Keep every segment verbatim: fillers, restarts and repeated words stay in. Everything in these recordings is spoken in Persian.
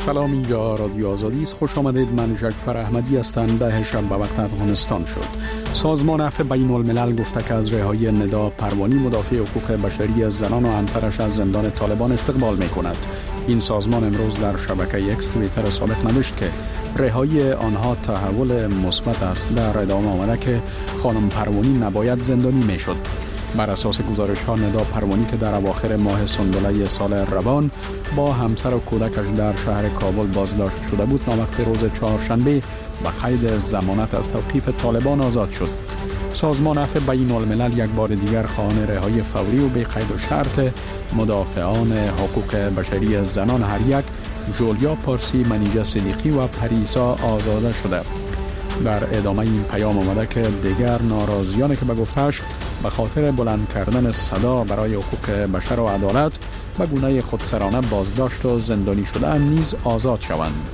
سلام، اینجا رادیو آزادی است. خوش آمدید. من جعفر احمدی هستم. ده شب به وقت افغانستان شد. سازمان عفو بین الملل گفته که از رهایی ندا پروانی مدافع حقوق بشری از زنان و همسرش از زندان طالبان استقبال می کند. این سازمان امروز در شبکه اکس توییتر سابق نوشت که رهایی آنها تحول مثبت است. در ادامه آمده که خانم پروانی نباید زندانی می شد. بر اساس گزارش ها ندا پروانی که در اواخر ماه سنبله سال روان با همسر و کودکش در شهر کابل بازداشت شده بود، ناموقت روز چهارشنبه به قید ضمانت از توقیف طالبان آزاد شد. سازمان عفو بین الملل یک بار دیگر خواهان رهایی فوری و بی قید و شرط مدافعان حقوق بشری زنان هر یک، جولیا پارسی، منیژه صدیقی و پریسا آزاده شده. در ادامه این پیام آمده که دیگر ناراضیانی که به گفتهش به خاطر بلند کردن صدا برای حقوق بشر و عدالت به گونه خودسرانه بازداشت و زندانی شده نیز آزاد شوند.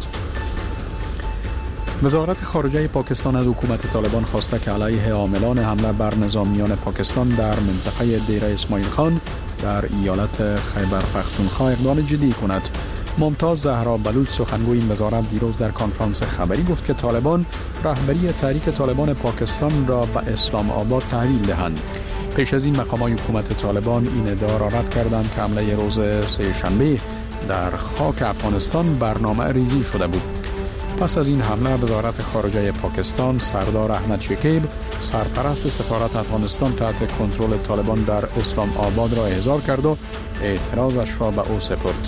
وزارت خارجه پاکستان از حکومت طالبان خواسته که علیه عاملان حمله بر نظامیان پاکستان در منطقه دیر اسماعیل خان در ایالت خیبر پختونخوا اقدام جدی کند. ممتاز زهرا بلوچ سخنگوی این وزارت دیروز در کنفرانس خبری گفت که طالبان رهبری تحریک طالبان پاکستان را به اسلام آباد تحویل دهند. پیش از این مقامات حکومت طالبان این ادعا را رد کردند که حمله روز سه شنبه در خاک افغانستان برنامه ریزی شده بود. پس از این حمله وزارت خارجه پاکستان سردار احمد شکیب سرپرست سفارت افغانستان تحت کنترل طالبان در اسلام آباد را احضار کرد و اعتراضش را به او سپرد.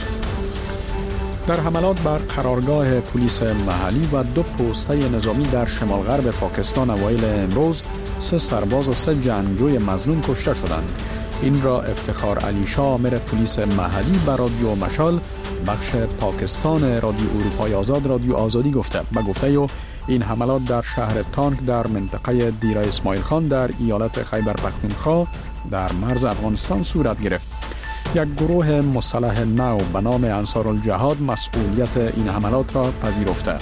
در حملات بر قرارگاه پلیس محلی و دو پوسته نظامی در شمال غرب پاکستان اوایل امروز سه سرباز و سه جنگجوی مظنون کشته شدند. این را افتخار علی شاه آمر پلیس محلی به رادیو مشال بخش پاکستان رادیو اروپای آزاد رادیو آزادی گفته. به گفته او این حملات در شهر تانک در منطقه دیر اسماعیل خان در ایالت خیبر پختونخوا در مرز افغانستان صورت گرفت. یک گروه مسلح نو به نام انصار الجهاد مسئولیت این حملات را پذیرفته.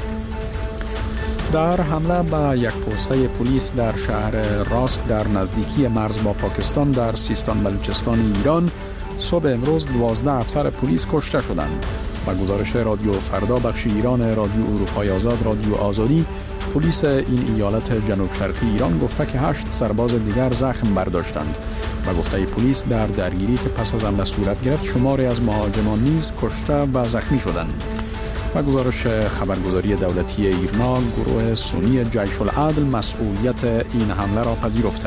در حمله به یک پوسته پلیس در شهر راسک در نزدیکی مرز با پاکستان در سیستان بلوچستان ایران صبح امروز دوازده افسر پلیس کشته شدند. با گزارش رادیو فردا بخش ایران رادیو اروپای آزاد رادیو آزادی، پلیس این ایالت جنوب شرقی ایران گفته که هشت سرباز دیگر زخم برداشتند. و گفته پلیس در درگیری که پس از حمله صورت گرفت شماری از مهاجمان نیز کشته و زخمی شدند. و گزارش خبرگزاری دولتی ایرنا، گروه سنی جیش العدل مسئولیت این حمله را پذیرفته.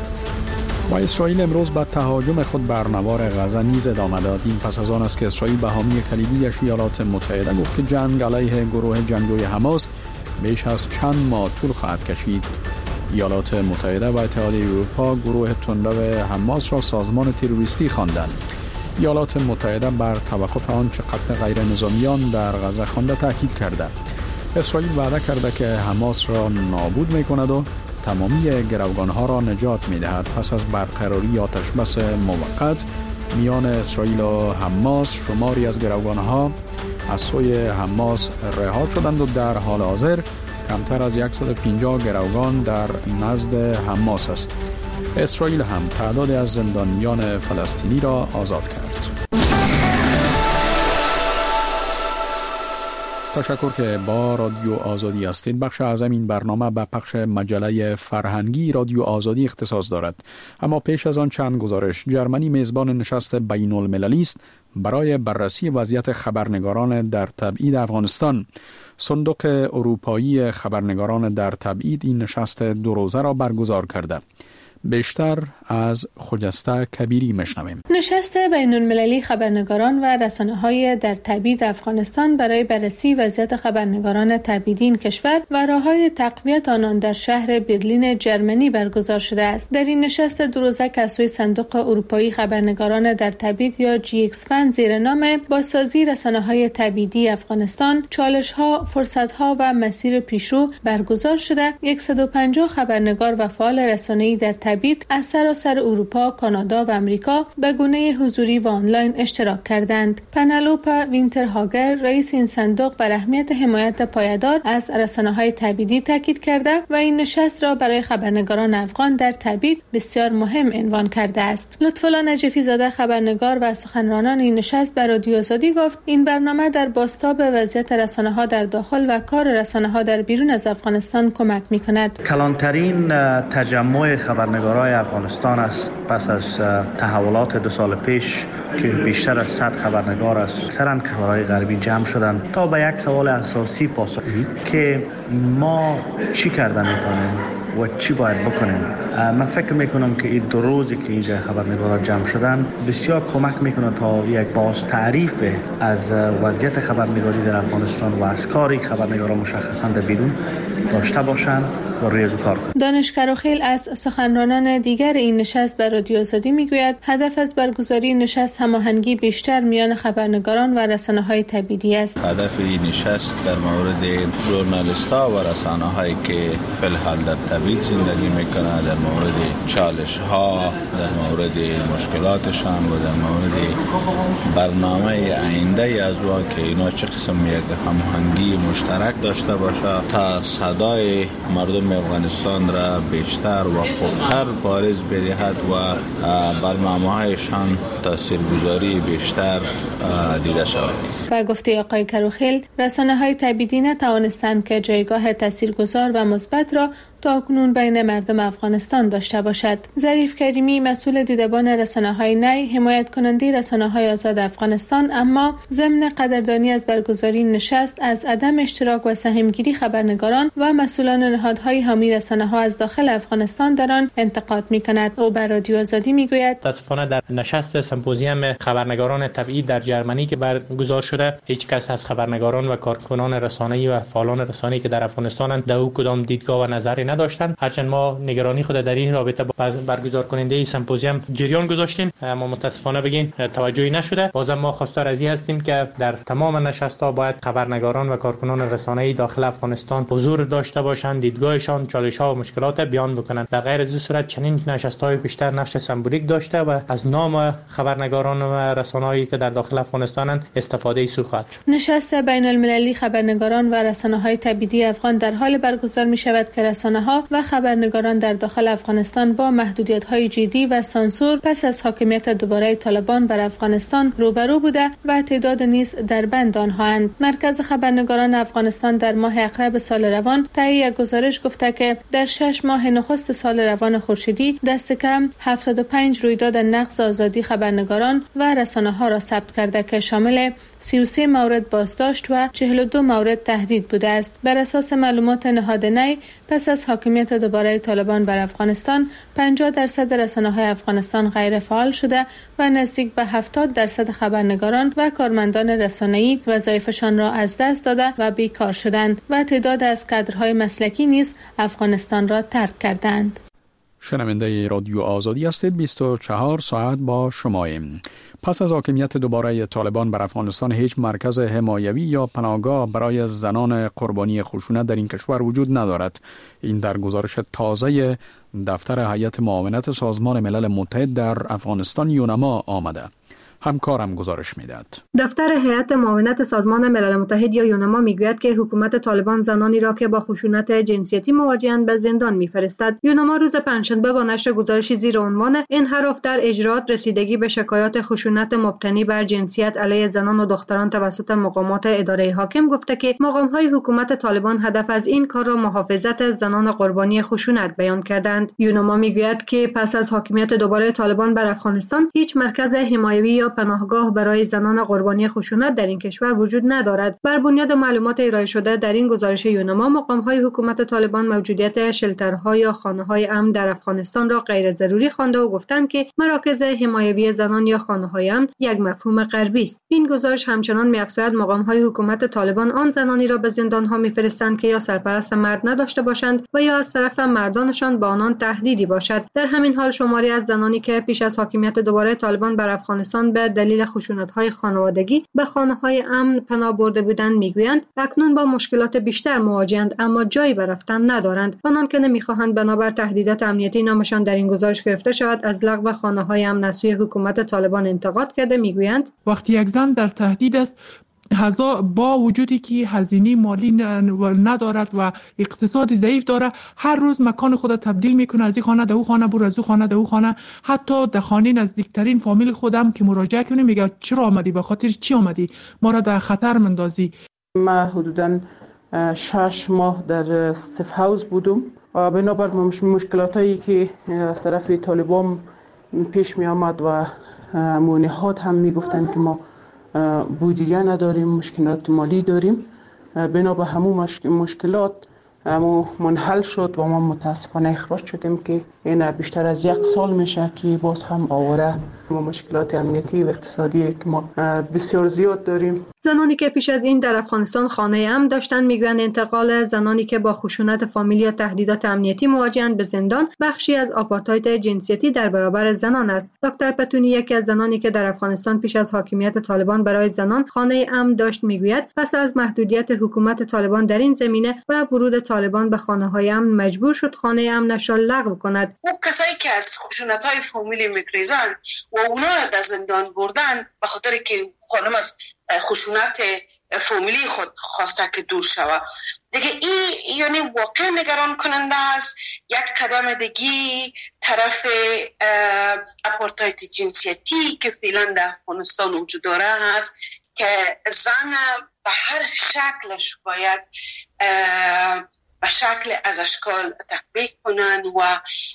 و اسرائیل امروز به تهاجم خود بر نوار غزه نیز ادامه داد. این پس از آن است که اسرائیل به حامی کلیدیش ایالات متحده گفت که جنگ علیه گروه جنگجوی حماس بیش از چند ماه طول خواهد کشید. ایالات متحده و اتحادیه اروپا گروه تندرو حماس را سازمان تروریستی خواندند. ایالات متحده بر توقف آنچه قتل غیر نظامیان در غزه خوانده تاکید کرده. اسرائیل وعده کرده که حماس را نابود می‌کند و تمامی گروگان‌ها را نجات می‌دهد. پس از برقراری آتش بس موقت میان اسرائیل و حماس، شماری از گروگان‌ها از سوی حماس رها شدند و در حال حاضر کمتر از صد و پنجاه گروگان در نزد حماس است. اسرائیل هم تعدادی از زندانیان فلسطینی را آزاد کرد. تشکر که با رادیو آزادی هستید. بخش اعظم این برنامه به پخش مجله فرهنگی رادیو آزادی اختصاص دارد. اما پیش از آن چند گزارش. جرمنی میزبان نشست بین المللی است برای بررسی وضعیت خبرنگاران در تبعید افغانستان. صندوق اروپایی خبرنگاران در تبعید این نشست دو روزه را برگزار کرده. بیشتر از خجسته کبیری میشنویم. نشست بین المللی خبرنگاران و رسانه‌های در تبعید افغانستان برای بررسی وضعیت خبرنگاران تبعیدی این کشور و راه‌های تقویت آنان در شهر برلین جرمنی برگزار شده است. در این نشست دو روزه که از سوی صندوق اروپایی خبرنگاران در تبعید یا جی اکس فند زیر نام بازسازی رسانه‌های تبعیدی افغانستان، چالش‌ها، فرصت‌ها و مسیر پیشرو برگزار شده، صد و پنجاه خبرنگار و فعال رسانه‌ای در تبعید تبعید از سراسر اروپا، کانادا و امریکا به گونه حضوری و آنلاین اشتراک کردند. پنلوپا وینترهاگر رئیس این صندوق بر اهمیت حمایت پایدار از رسانه‌های تبعیدی تاکید کرده و این نشست را برای خبرنگاران افغان در تبعید بسیار مهم عنوان کرده است. لطف‌الله نجفی زاده خبرنگار و سخنرانان این نشست به رادیو آزادی گفت این برنامه در بازتاب وضعیت رسانه‌ها در داخل و کار رسانه‌ها در بیرون از افغانستان کمک می‌کند. کلانترین تجمع خبرنگارای افغانستان است پس از تحولات دو سال پیش که بیشتر از صد خبرنگار از اکثرا کشورهای غربی جمع شدند تا به یک سوال اساسی پاسخ که ما چی کرده میتونیم و چی باید بکنیم. من فکر میکنم که این دو روزی که اینجا خبرنگارا جمع شدن بسیار کمک میکنه تا یک باز تعریف از وضعیت خبرنگاری در افغانستان و از کاری خبرنگارا مشخصا در بیرون داشته باشند و روی کار کنند. دانش کروخیل از سخنرانان دیگر این نشست به رادیو آزادی میگوید هدف از برگزاری نشست هماهنگی بیشتر میان خبرنگاران و رسانه‌های تبعیدی است. هدف این نشست در مورد ژورنالیست‌ها و رسانه‌هایی که فی الحال در تبعید زندگی میکنند، در مورد چالش‌ها، در مورد مشکلاتشان و در مورد برنامه آینده از وان که اینا چه قسم یک هماهنگی مشترک داشته باشه تا صدای مردم افغانستان را بیشتر و خوبتر بارز بدهد و برنامه‌هایشان تاثیرگذاری بیشتر دیده شود. با گفته آقای کروخیل، رسانه‌های تبعیدی نتوانستند که جایگاه تاثیرگذار و مثبت را تاکنون بین مردم افغانستان داشته باشد. ظریف کریمی مسئول دیدبان رسانه‌های نی حمایت کننده رسانه‌های آزاد افغانستان اما ضمن قدردانی از برگزاری نشست از عدم اشتراک و سهمگیری خبرنگاران و مسئولان نهادهای حامی رسانه‌ها از داخل افغانستان در آن انتقاد می‌کند. او بر رادیو آزادی می‌گوید متأسفانه در نشست سمپوزیوم خبرنگاران تبعید در جرمنی که برگزار شده هیچ کس از خبرنگاران و کارکنان رسانه‌ای و فعالان رسانه‌ای که در افغانستان در او کدام دیدگاه و نظری نداشتند. هرچند ما نگرانی خود در این رابطه با برگزار کننده سمپوزیوم جریان گذاشتیم اما متأسفانه بگیم توجهی نشده. بازم ما خواستار از این هستیم که در تمام نشست‌ها باید خبرنگاران و کارکنان رسانه‌ای داخل افغانستان حضور داشته باشند، دیدگاهشان، چالش‌ها و مشکلات بیان بکنند. در غیر از این صورت چنین نشست‌های بیشتر نقش سمبولیک داشته و از نام خبرنگاران و رسانه‌ای که در داخل افغانستان استفاده سوء خواهد شد. نشست بین المللی خبرنگاران و رسانه‌های تبعیدی افغان در حال برگزار می‌شود که رسانه‌ها و خبرنگاران در داخل افغانستان با محدودیت‌های جدی و سانسور پس از حاکمیت دوباره طالبان بر افغانستان روبرو بوده و تعداد نیز در بند آنهااند. مرکز خبرنگاران افغانستان در ماه اکتبر سال روان طی یک گزارش گفته که در شش ماه نخست سال روان خورشیدی دست کم هفتاد و پنج رویداد نقض آزادی خبرنگاران و رسانه‌ها را ثبت کرده که شامل سی و سه مورد بازداشت و چهل و دو مورد تهدید بوده است. بر اساس معلومات نهاد نی پس از حاکمیت دوباره طالبان بر افغانستان پنجاه درصد رسانه‌های افغانستان غیر فعال شده و نزدیک به هفتاد درصد خبرنگاران و کارمندان رسانه‌ای وظایفشان را از دست داده و بیکار شدند و تعداد از کادرهای مسلکی نیز افغانستان را ترک کردند. شنونده رادیو آزادی هستید. بیست و چهار ساعت با شماییم. پس از حاکمیت دوباره طالبان بر افغانستان هیچ مرکز حمایوی یا پناهگاه برای زنان قربانی خشونت در این کشور وجود ندارد. این در گزارش تازه دفتر هیئت معاونت سازمان ملل متحد در افغانستان یونما آمده. همکارم گزارش میداد. دفتر هیئت معاونت سازمان ملل متحد یا یونما میگوید که حکومت طالبان زنانی را که با خشونت جنسیتی مواجهند به زندان میفرستد. یونما روز پنجشنبه با نشر گزارشی زیر عنوان انحراف در اجرات رسیدگی به شکایات خشونت مبتنی بر جنسیت علیه زنان و دختران توسط مقامات اداره حاکم گفته که مقام‌های حکومت طالبان هدف از این کار را محافظت از زنان قربانی خشونت بیان کردند. یونما میگوید که پس از حاکمیت دوباره طالبان بر افغانستان هیچ مرکز حمایوی یا پناهگاه برای زنان قربانی خشونت در این کشور وجود ندارد. بر بنیاد معلومات ارائه شده در این گزارش یونما، مقام‌های حکومت طالبان موجودیت شلترها یا خانه‌های امن در افغانستان را غیر ضروری خوانده و گفتند که مراکز حمایوی زنان یا خانه‌های امن یک مفهوم غربی است. این گزارش همچنان می‌افزاید مقام‌های حکومت طالبان آن زنانی را به زندان‌ها می‌فرستند که یا سرپرست مرد نداشته باشند و یا از طرف مردانشان با آنان تهدیدی باشد. در همین حال شماری از زنانی که پیش از حاکمیت دوباره طالبان بر افغانستان به به دلیل خشونت‌های خانوادگی به خانه‌های امن پناه برده بودند میگویند اکنون با مشکلات بیشتر مواجهند اما جایی به رفتن ندارند. آنان که نمی‌خواهند بنابر تهدیدات امنیتی نامشان در این گزارش گرفته شود از لغو خانه‌های امن از سوی حکومت طالبان انتقاد کرده میگویند وقتی یک زن در تهدید است هزار با وجودی که هزینه مالی ندارد و اقتصاد ضعیف داره هر روز مکان خود تبدیل میکنه، از این خانه به اون خانه برو، از اون خانه به اون خانه، حتی در خانه نزدیکترین فامیل خودم که مراجعه کنیم میگه چرا آمدی، به خاطر چی آمدی، ما را در خطر مندازی. ما حدوداً شش ماه در سیف هاوس بودم و بنابر مشکلات هایی که از طرف طالبان پیش می آمد و مونهات هم می گفتن که ما بودجه نداریم، مشکلات مالی داریم، بنا به همون مشکلات اما منحل شد و ما متاسفانه اخراج شدیم که این بیشتر از یک سال میشه که باز هم آواره ما مشکلات امنیتی و اقتصادی که ما بسیار زیاد داریم. زنانی که پیش از این در افغانستان خانه امن داشتند میگویند انتقال زنانی که با خشونت فامیلی یا تهدیدات امنیتی مواجهند به زندان بخشی از آپارتاید جنسیتی در برابر زنان است. دکتر پتونی یکی از زنانی که در افغانستان پیش از حاکمیت طالبان برای زنان خانه امن داشت میگوید پس از محدودیت حکومت طالبان در این زمینه و ورود طالبان به خانه‌های امن مجبور شد خانه امنش را لغو کند. اون کسایی که از خشونت‌های فامیلی میگریزن و اونا را در زندان بردن به خاطر که خانم از خشونت فامیلی خود خواسته که دور شود. دیگه این یعنی واقعا نگران کننده است. یک قدم دیگه طرف آپارتاید جنسیتی که فعلا در افغانستان وجود داره هست که زن به هر شکلش باید به شکل از اشکال تطبیق کنن و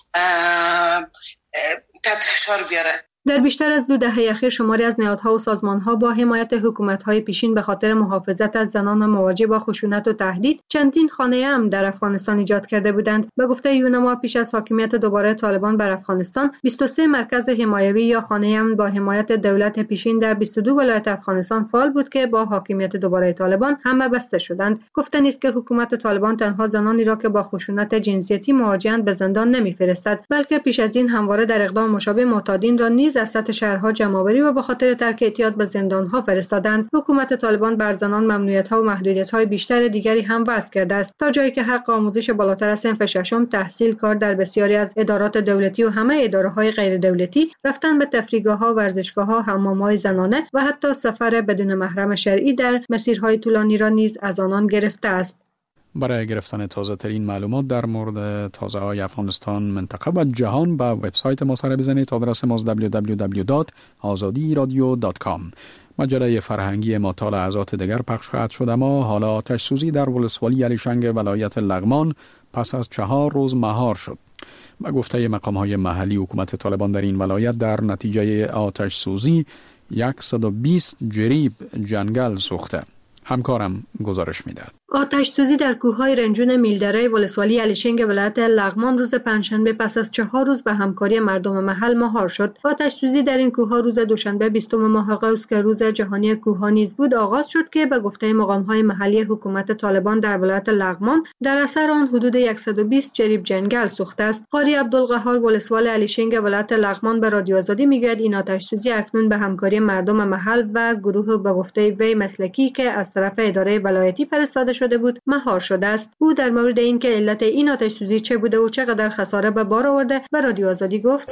تحت فشار بیارن. در بیشتر از دو دهه اخیر شماری از نهادها و سازمانها با حمایت حکومت‌های پیشین به خاطر محافظت از زنان مواجه با خشونت و تهدید چندین خانه امن در افغانستان ایجاد کرده بودند. به گفته یونما پیش از حاکمیت دوباره طالبان بر افغانستان بیست و سه مرکز حمایوی یا خانه امن با حمایت دولت پیشین در بیست و دو ولایت افغانستان فعال بود که با حاکمیت دوباره طالبان همه بسته شدند. گفته نیست که حکومت طالبان تنها زنانی را که با خشونت جنسیتی مواجهند به زندان نمی‌فرستد، بلکه پیش از این همواره در اقدام مشابه معتادین را نیز از سطح شهرها جمع‌آوری و به خاطر ترک اعتیاد به زندان‌ها فرستادند. حکومت طالبان بر زنان ممنوعیت‌ها و محدودیت‌های بیشتر دیگری هم وضع کرده است تا جایی که حق آموزش بالاتر از صنف ششم، تحصیل، کار در بسیاری از ادارات دولتی و همه اداره‌های غیر دولتی، رفتن به تفریحگاه‌ها، ورزشگاه‌ها، حمام‌های زنانه و حتی سفر بدون محرم شرعی در مسیرهای طولانی را نیز از آنان گرفته است. برای گرفتن تازه ترین معلومات در مورد تازه های افغانستان، منطقه و جهان به وبسایت ما سر بزنید. آدرس ما دبلیو دبلیو دبلیو دات آزادی رادیو دات کام. مجله فرهنگی ما تا لحظات دیگر پخش خواهد شد. اما حالا آتش سوزی در ولسوالی علیشنگ ولایت لغمان پس از چهار روز مهار شد. به گفته مقام های محلی حکومت طالبان در این ولایت در نتیجه آتش سوزی صد و بیست جریب جنگل سوخته. همکارم گزارش میدهد. آتش سوزی در کوههای رنجون میلدره ولسوالی علیشنگ ولایت لغمان روز پنجشنبه پس از چهار روز به همکاری مردم محل مهار شد. آتش سوزی در این کوهها روز دوشنبه بیستم ماه قوس که روز جهانی کوهها نیز بود آغاز شد که به گفته مقام‌های محلی حکومت طالبان در ولایت لغمان در اثر آن حدود صد و بیست جریب جنگل سوخته است. قاری عبدالقهار ولسوال علیشنگ ولایت لغمان به رادیو آزادی میگوید این آتش سوزی اکنون به همکاری مردم محل و گروه به گفته وی مسلکی که از طرف اداره ولایتی فرستاده شده بود مهار شده است. او در مورد اینکه علت این آتش سوزی چه بوده و چقدر خساره به بار آورده به رادیو آزادی گفت: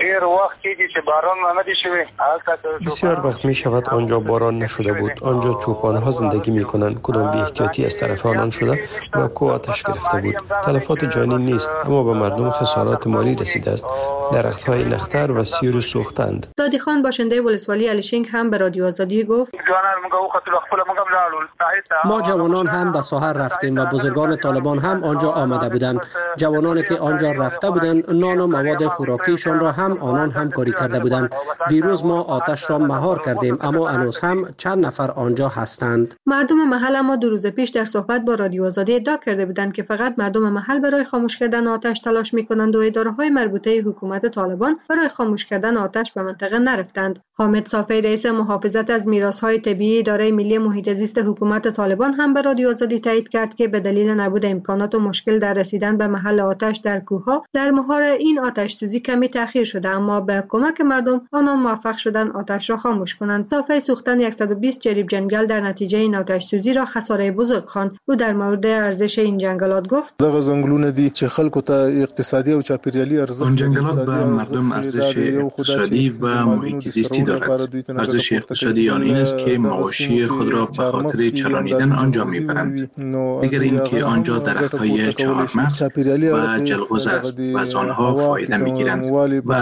بسیار وقت می شود آنجا باران نشده بود. آنجا چوپان ها زندگی می کنند. کدام بی احتیاطی از طرف آنان شده و کو آتش گرفته بود. تلفات جانی نیست اما به مردم خسارات مالی رسیده است. درخت های نختر و سیور سوختند. دادی خان باشنده ولسوالی علیشنگ هم به رادیو آزادی گفت: ما جوانان هم به ساحل رفتیم و بزرگان طالبان هم آنجا آمده بودند. جوانانی که آنجا رفته بودند نان و مواد خوراکیشان را هم آنان همکاری کرده بودند. دیروز ما آتش را مهار کردیم اما هنوز هم چند نفر آنجا هستند. مردم محل اما دو روز پیش در صحبت با رادیو آزادی ادعا کرده بودند که فقط مردم محل برای خاموش کردن آتش تلاش می‌کنند و اداره‌های مربوطه حکومت طالبان برای خاموش کردن آتش به منطقه نرفتند. حامد صافی رئیس محافظت از میراث‌های طبیعی اداره ملی محیط زیست حکومت طالبان هم به رادیو آزادی تایید کرد که به دلیل نبود امکانات و مشکل در رسیدن به محل آتش در کوه‌ها در مهار این آتش سوزی کمی تأخیر شده، اما به کمک مردم آنان موفق شدند آتش را خاموش کنند. صافی سوختن صد و بیست جریب جنگل در نتیجه این آتش سوزی را خساره بزرگ خواند. او در مورد ارزش این جنگلات گفت: دغه ځنګلونه دي چې خلکو ته اقتصادي او چاپیریالي ارزښت آن جنگلات به مردم ارزش اقتصادی و محیط زیستی دارد. ارزش اقتصادی آن این است که مواشی خود را به خاطر چرانیدن آنجا میبرند. دیگر این که آنجا درخت‌های چهارمغز و جلغوز است و از آنها فایده میگیرند و